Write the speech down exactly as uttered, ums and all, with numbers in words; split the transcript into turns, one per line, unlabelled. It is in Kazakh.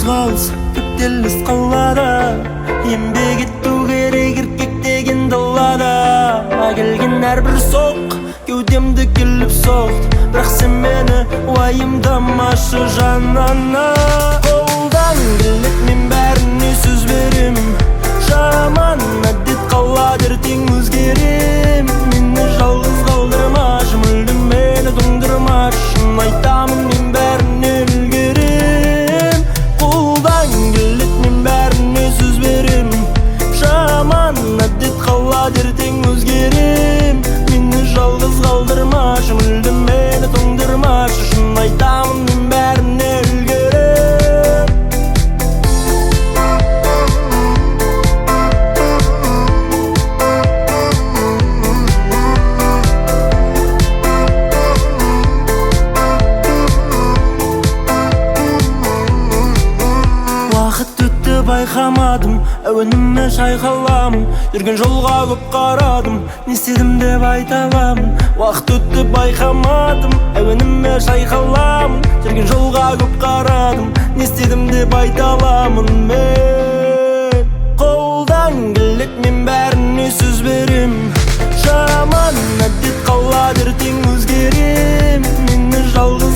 қозғалыс көптеліс қалада, еңбек ету керек еркек деген далада. Келген әрбір соқ кеудемді келіп соқты, бірақ сен мені уайымдамашы жанына. Қолдан келеді мен бәріне сөз берем, жаман әдет қалады ертең өзгерем. Мені жалғыз қалдырмашы, мүлдем мені тоңдырмашы, шын айтамын мен бәріне үлгерем. Қолдан келеді мен бәріне сөз берем, жаман әдет қалады ертең өзгерем. Мені жалғыз қалдырмашы, мүлдем мені тоңдырмашы, шын айтамын мен бәріне үлгерем. Уақыт өтті байқамадым, әуеніме шайқаламын, жүрген жолға көп қарадым, не істедім деп айта аламын. Уақыт өтті байқамадым, әуеніме шайқаламын, жүрген жолға көп қарадым, не істедім деп айта аламын. Мен қолдан келеді мен бәріне сөз берем, жаман әдет қалады ертең өзгерем. Мені жалғыз